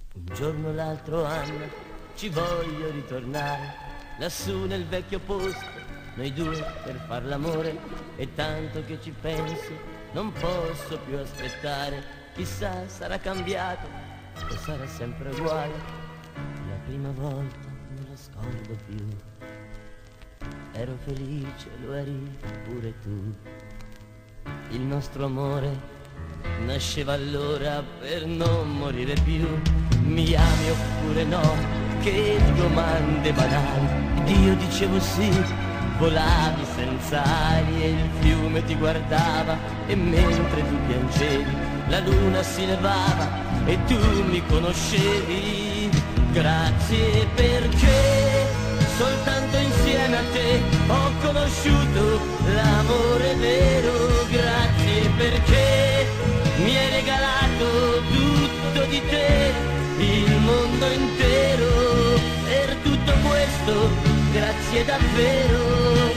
Un giorno l'altro anno ci voglio ritornare lassù nel vecchio posto, noi due per far l'amore. E tanto che ci penso non posso più aspettare. Chissà sarà cambiato o sarà sempre uguale. La prima volta non la scordo più. Ero felice, lo eri pure tu. Il nostro amore nasceva allora per non morire più. Mi ami oppure no? Che domande banali. Ed io dicevo sì. Volavi senza ali e il fiume ti guardava. E mentre tu piangevi la luna si levava e tu mi conoscevi. Grazie perché soltanto insieme a te ho conosciuto l'amore vero. Grazie perché mi hai regalato tutto di te, il mondo intero. Per tutto questo grazie davvero.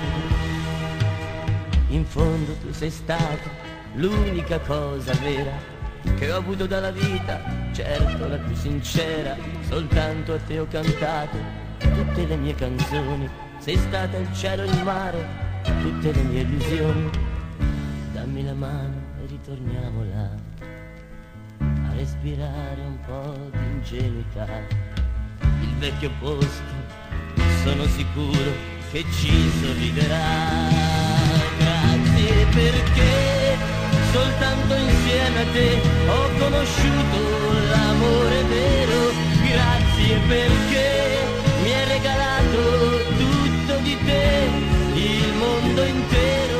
In fondo tu sei stata l'unica cosa vera che ho avuto dalla vita, certo la più sincera. Soltanto a te ho cantato tutte le mie canzoni. Sei stata il cielo e il mare, tutte le mie illusioni. Dammi la mano e ritorniamo là, a respirare un po' di ingenuità. Il vecchio posto, sono sicuro che ci sorriderà. Grazie perché soltanto insieme a te ho conosciuto l'amore vero. Grazie perché mi hai regalato tutto di te, il mondo intero.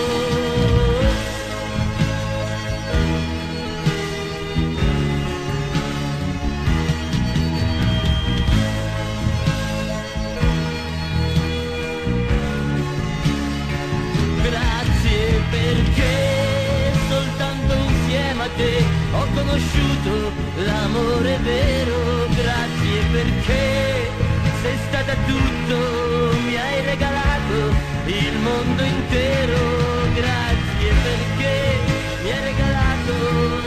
Grazie perché soltanto insieme a te ho conosciuto l'amore vero. Grazie perché sei stata tutto, mi hai regalato il mondo intero. Grazie perché mi hai regalato